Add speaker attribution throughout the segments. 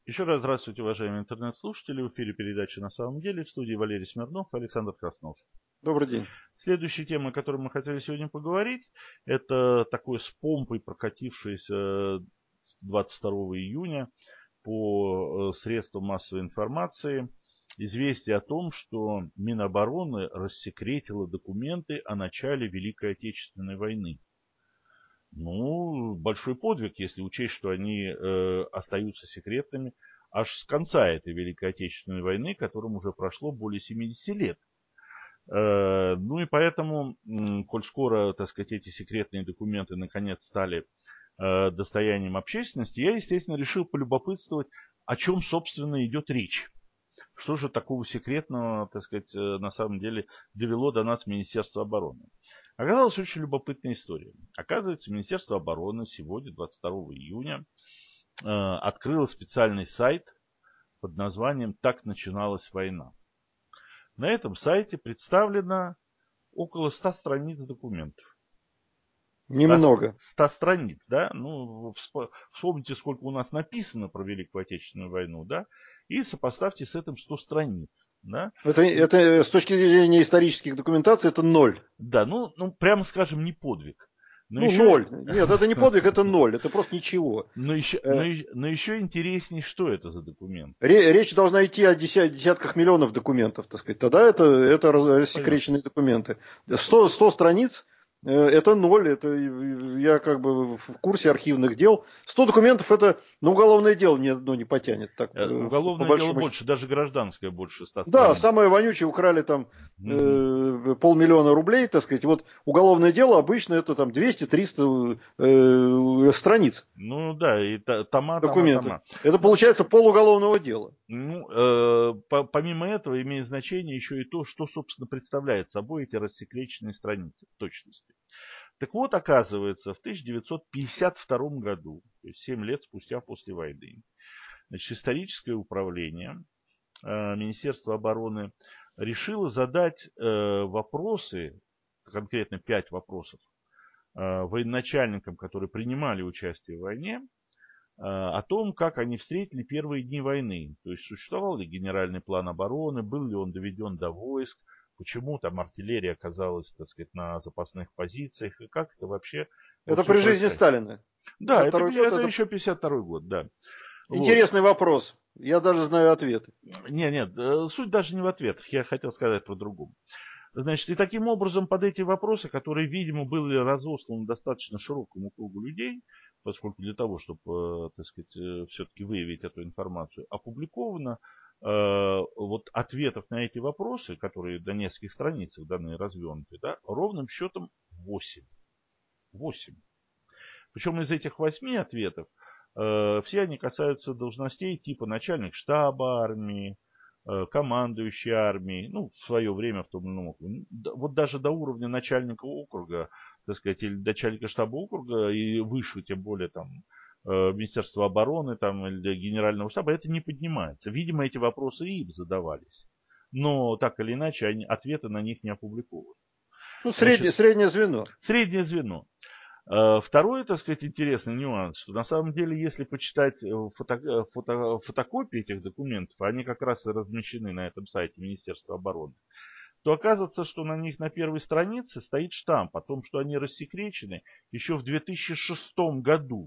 Speaker 1: Еще раз здравствуйте, уважаемые интернет-слушатели. В эфире передача «На самом деле». В студии Валерий Смирнов и Александр Краснов.
Speaker 2: Добрый день.
Speaker 1: Следующая тема, о которой мы хотели сегодня поговорить, это такой с помпой прокатившийся 22 июня по средствам массовой информации известие о том, что Минобороны рассекретило документы о начале Великой Отечественной войны. Ну, большой подвиг, если учесть, что они остаются секретными аж с конца этой Великой Отечественной войны, которым уже прошло более 70 лет. Ну и поэтому, коль скоро, так сказать, эти секретные документы наконец стали достоянием общественности, я, естественно, решил полюбопытствовать, о чем, собственно, идет речь. Что же такого секретного, так сказать, на самом деле довело до нас Министерство обороны? Оказалась очень любопытная история. Оказывается, Министерство обороны сегодня, 22 июня, открыло специальный сайт под названием «Так начиналась война». На этом сайте представлено около 100 страниц документов.
Speaker 2: Немного.
Speaker 1: 100 страниц, да? Ну, вспомните, сколько у нас написано про Великую Отечественную войну, да? И сопоставьте с этим 100 страниц. Да?
Speaker 2: Это с точки зрения исторических документаций это ноль.
Speaker 1: Да, ну прямо скажем, не подвиг. Но
Speaker 2: Ну,
Speaker 1: еще...
Speaker 2: ноль. Нет, это не подвиг, это ноль. Это просто ничего.
Speaker 1: Но еще интереснее, что это за документ.
Speaker 2: Речь должна идти о десятках миллионов документов, так сказать. Тогда это рассекреченные документы. 100 страниц это ноль. Это я как бы в курсе архивных дел. 100 документов это на уголовное дело ни одно не потянет. Так, по
Speaker 1: Уголовное дело больше, даже гражданское больше 100 страниц.
Speaker 2: Да, самое вонючее, украли там 500 000 рублей, так сказать. Вот уголовное дело обычно это там 200-300 страниц.
Speaker 1: Ну да, и тома.
Speaker 2: Это получается полуголовного дела.
Speaker 1: Ну, помимо этого имеет значение еще и то, что, собственно, представляет собой эти рассекреченные страницы в точности. Так вот, оказывается, в 1952 году, то есть 7 лет спустя после войны, значит, историческое управление Министерства обороны решило задать вопросы, конкретно 5 вопросов, военачальникам, которые принимали участие в войне, о том, как они встретили первые дни войны. То есть существовал ли генеральный план обороны, был ли он доведен до войск, почему там артиллерия оказалась, так сказать, на запасных позициях, и как это вообще...
Speaker 2: Это при жизни Сталина.
Speaker 1: Да, это еще 52 год, да.
Speaker 2: Интересный вопрос. Я даже знаю ответы.
Speaker 1: Нет, суть даже не в ответах, я хотел сказать про другом. Значит, и таким образом под эти вопросы, которые, видимо, были разосланы достаточно широкому кругу людей, поскольку для того, чтобы, так сказать, все-таки выявить эту информацию, опубликовано вот ответов на эти вопросы, которые до нескольких страницах данные развернуты, да, ровным счетом 8. 8. Причем из этих 8 ответов все они касаются должностей типа начальник штаба армии, командующий армией, ну, в свое время в том или ином округе. Вот даже до уровня начальника округа, так сказать, или начальника штаба округа и выше, тем более там Министерства обороны там, или Генерального штаба, это не поднимается. Видимо, эти вопросы и им задавались. Но так или иначе, ответы на них не опубликованы.
Speaker 2: Ну, среднее звено.
Speaker 1: Среднее звено. Второй, так сказать, интересный нюанс, что на самом деле, если почитать фотокопии этих документов, они как раз и размещены на этом сайте Министерства обороны, то оказывается, что на них на первой странице стоит штамп о том, что они рассекречены еще в 2006 году.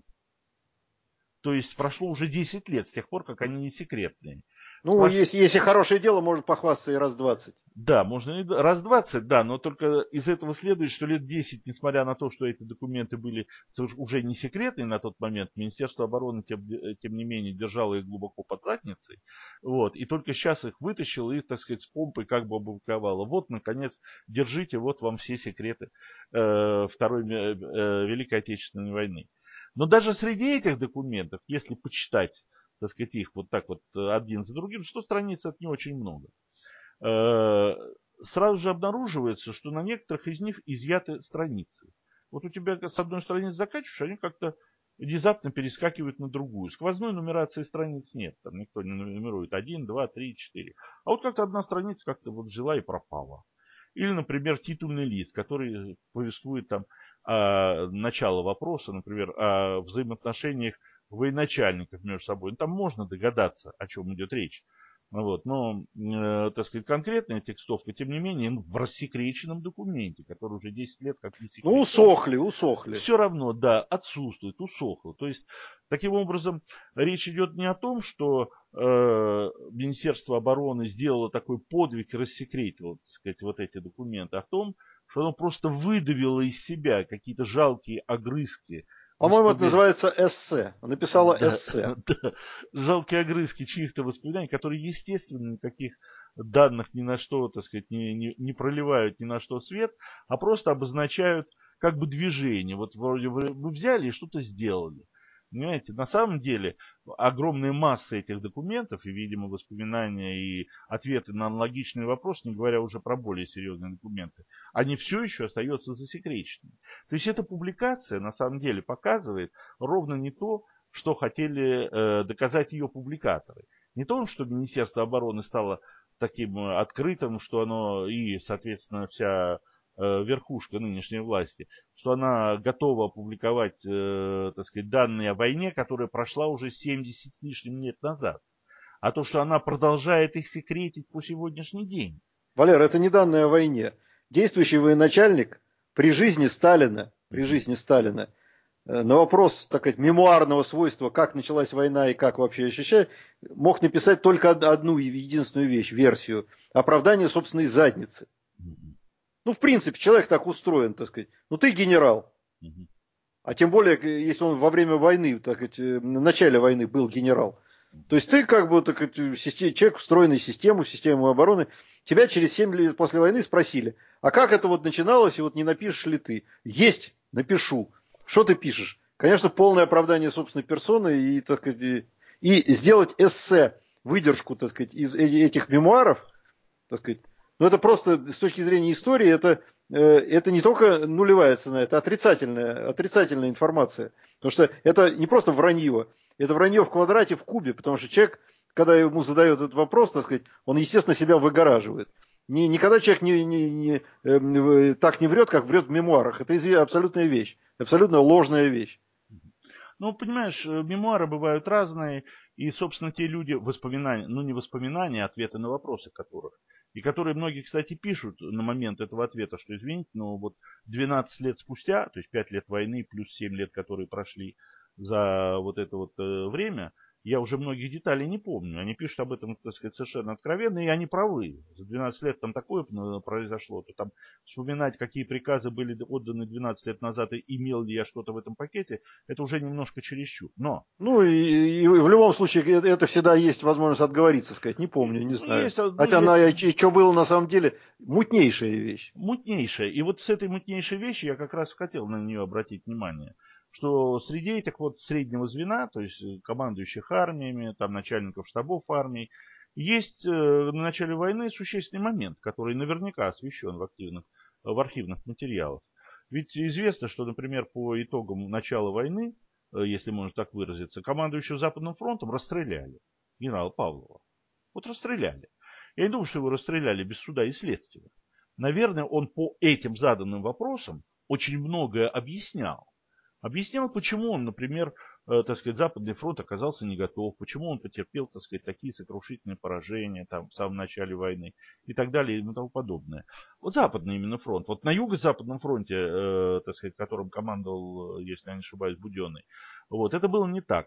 Speaker 1: То есть прошло уже 10 лет с тех пор, как они не секретные.
Speaker 2: Ну, если хорошее дело, может похвастаться и раз 20.
Speaker 1: Да, можно и раз 20, да, но только из этого следует, что лет 10, несмотря на то, что эти документы были уже не секретные на тот момент, Министерство обороны, тем не менее, держало их глубоко под задницей, вот, и только сейчас их вытащило и, так сказать, с помпой как бы опубликовало. Вот, наконец, держите, вот вам все секреты Второй Великой Отечественной войны. Но даже среди этих документов, если почитать, так сказать, их вот так вот один за другим, 100 страниц это не очень много. Сразу же обнаруживается, что на некоторых из них изъяты страницы. Вот у тебя с одной страницы заканчиваешь, они как-то внезапно перескакивают на другую. Сквозной нумерации страниц нет, там никто не нумерует 1, 2, 3, 4. А вот как-то одна страница как-то вот взяла и пропала. Или, например, титульный лист, который повествует там начало вопроса, например, о взаимоотношениях военачальников между собой. Ну, там можно догадаться, о чем идет речь. Вот. Но, так сказать, конкретная текстовка, тем не менее, в рассекреченном документе, который уже 10 лет как не
Speaker 2: Ну,
Speaker 1: секречен.
Speaker 2: усохли.
Speaker 1: Все равно, да, отсутствует, усохло. То есть, таким образом, речь идет не о том, что Министерство обороны сделало такой подвиг и рассекретило, так сказать, вот эти документы, а в том, что оно просто выдавило из себя какие-то жалкие огрызки.
Speaker 2: По-моему, это называется эссе. Написала
Speaker 1: Да,
Speaker 2: эссе.
Speaker 1: да, жалкие огрызки чьих-то воспоминаний, которые, естественно, никаких данных ни на что, так сказать, не проливают ни на что свет, а просто обозначают как бы движение. Вот вроде вы взяли и что-то сделали. Понимаете, на самом деле огромная масса этих документов и, видимо, воспоминания и ответы на аналогичные вопросы, не говоря уже про более серьезные документы, они все еще остаются засекреченными. То есть эта публикация на самом деле показывает ровно не то, что хотели доказать ее публикаторы. Не то, что Министерство обороны стало таким открытым, что оно и, соответственно, вся верхушка нынешней власти, что она готова опубликовать, так сказать, данные о войне, которая прошла уже 70 с лишним лет назад, а то, что она продолжает их секретить по сегодняшний день.
Speaker 2: Валер, это не данные о войне. Действующий военачальник при жизни Сталина, на вопрос, так сказать, мемуарного свойства, как началась война и как вообще ощущать, мог написать только одну единственную вещь, версию. Оправдание собственной задницы. Ну, в принципе, человек так устроен, так сказать. Ну, ты генерал. А тем более, если он во время войны, так сказать, на начале войны был генерал. То есть ты как бы так сказать, человек, встроенный в систему обороны. Тебя через 7 лет после войны спросили, а как это вот начиналось, и вот не напишешь ли ты? Есть, напишу. Что ты пишешь? Конечно, полное оправдание собственной персоны и, так сказать, и сделать эссе, выдержку, так сказать, из этих мемуаров, так сказать. Но это просто с точки зрения истории, это не только нулевая цена, это отрицательная информация. Потому что это не просто вранье, это вранье в квадрате, в кубе, потому что человек, когда ему задают этот вопрос, так сказать, он, естественно, себя выгораживает. Никогда человек так не врет, как врет в мемуарах. Это абсолютная вещь, абсолютно ложная вещь.
Speaker 1: Ну, понимаешь, мемуары бывают разные, и, собственно, те люди, воспоминания, ну не воспоминания, а ответы на вопросы которых, и которые многие, кстати, пишут на момент этого ответа, что, извините, но вот 12 лет спустя, то есть 5 лет войны плюс 7 лет, которые прошли за вот это вот время, я уже многих деталей не помню. Они пишут об этом, так сказать, совершенно откровенно, и они правы. За 12 лет там такое произошло, то там вспоминать, какие приказы были отданы 12 лет назад, и имел ли я что-то в этом пакете, это уже немножко чересчур. Но...
Speaker 2: Ну и в любом случае это всегда есть возможность отговориться, сказать, не помню, не знаю.
Speaker 1: Есть, ну,
Speaker 2: Хотя
Speaker 1: есть...
Speaker 2: что было на самом деле, мутнейшая вещь.
Speaker 1: Мутнейшая. И вот с этой мутнейшей вещью я как раз хотел на нее обратить внимание. Что среди этих вот среднего звена, то есть командующих армиями, там начальников штабов армий, есть на начале войны существенный момент, который наверняка освещен в архивных материалах. Ведь известно, что, например, по итогам начала войны, если можно так выразиться, командующего Западным фронтом расстреляли генерала Павлова. Вот расстреляли. Я не думаю, что его расстреляли без суда и следствия. Наверное, он по этим заданным вопросам очень многое объяснял. Объяснял, почему он, например, так сказать, Западный фронт оказался не готов, почему он потерпел, так сказать, такие сокрушительные поражения там, в самом начале войны и так далее и тому подобное. Вот Западный именно фронт. Вот на Юго-Западном фронте, так сказать, которым командовал, если я не ошибаюсь, Буденный, вот, это было не так.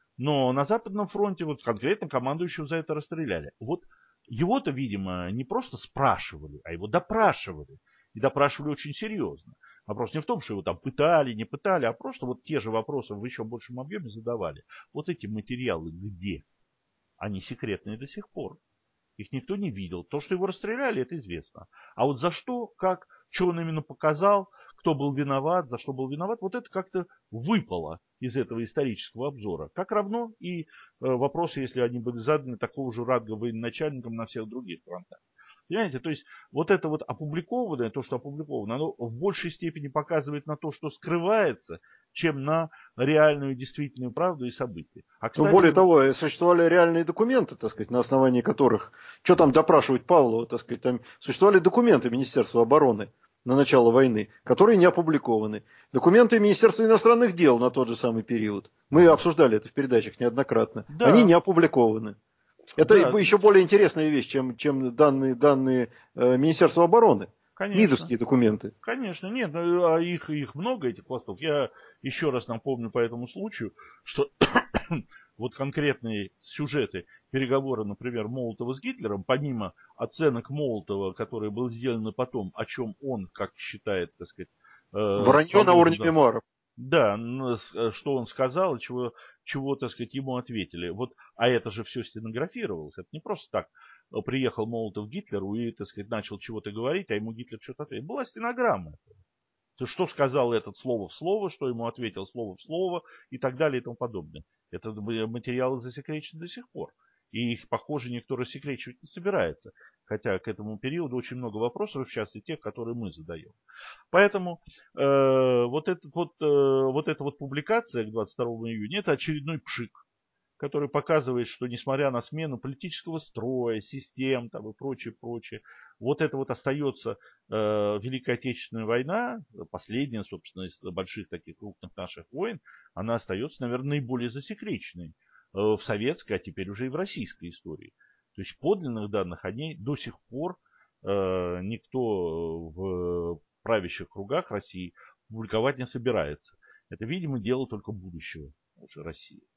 Speaker 1: Но на Западном фронте вот конкретно командующего за это расстреляли. Вот его-то, видимо, не просто спрашивали, а его допрашивали. И допрашивали очень серьезно. Вопрос не в том, что его там пытали, не пытали, а просто вот те же вопросы в еще большем объеме задавали. Вот эти материалы где? Они секретные до сих пор. Их никто не видел. То, что его расстреляли, это известно. А вот за что, как, что он именно показал, кто был виноват, за что был виноват, вот это как-то выпало из этого исторического обзора. Как равно и вопросы, если они были заданы такого же ранга военачальникам на всех других фронтах. Понимаете, то есть вот это вот опубликованное, то, что опубликовано, оно в большей степени показывает на то, что скрывается, чем на реальную действительную правду и события. А, кстати,
Speaker 2: Ну, более того, существовали реальные документы, так сказать, на основании которых, что там допрашивать Павлова, так сказать, там существовали документы Министерства обороны, на начало войны, которые не опубликованы. Документы Министерства иностранных дел на тот же самый период. Мы обсуждали это в передачах неоднократно. Они не
Speaker 1: Да,
Speaker 2: опубликованы. Это
Speaker 1: да,
Speaker 2: еще более интересная вещь, чем данные Министерства обороны.
Speaker 1: конечно.
Speaker 2: МИДовские документы.
Speaker 1: Конечно, нет, а их много, этих пластов. Я еще раз напомню по этому случаю, что вот конкретные сюжеты переговоры, например, Молотова с Гитлером, помимо оценок Молотова, которые были сделаны потом, о чем он, как считает, так сказать,
Speaker 2: Вранье на
Speaker 1: вполне
Speaker 2: уровне
Speaker 1: ожидал.
Speaker 2: мемуаров.
Speaker 1: Да, что он сказал, чего, так сказать, ему ответили. Вот, а это же все стенографировалось. Это не просто так приехал Молотов к Гитлеру и, так сказать, начал чего-то говорить, а ему Гитлер что-то ответил. Была стенограмма. То, что сказал этот слово в слово, что ему ответил слово в слово и так далее и тому подобное. Это материалы засекречены до сих пор. И их, похоже, никто рассекречивать не собирается. Хотя к этому периоду очень много вопросов, в частности тех, которые мы задаем. Поэтому вот эта вот публикация к 22 июня, это очередной пшик, который показывает, что несмотря на смену политического строя, систем там, и прочее, прочее, вот это вот остается Великая Отечественная война, последняя, собственно, из больших таких крупных наших войн, она остается, наверное, наиболее засекреченной в советской, а теперь уже и в российской истории. То есть подлинных данных о ней до сих пор никто в правящих кругах России публиковать не собирается. Это, видимо, дело только будущего уже России.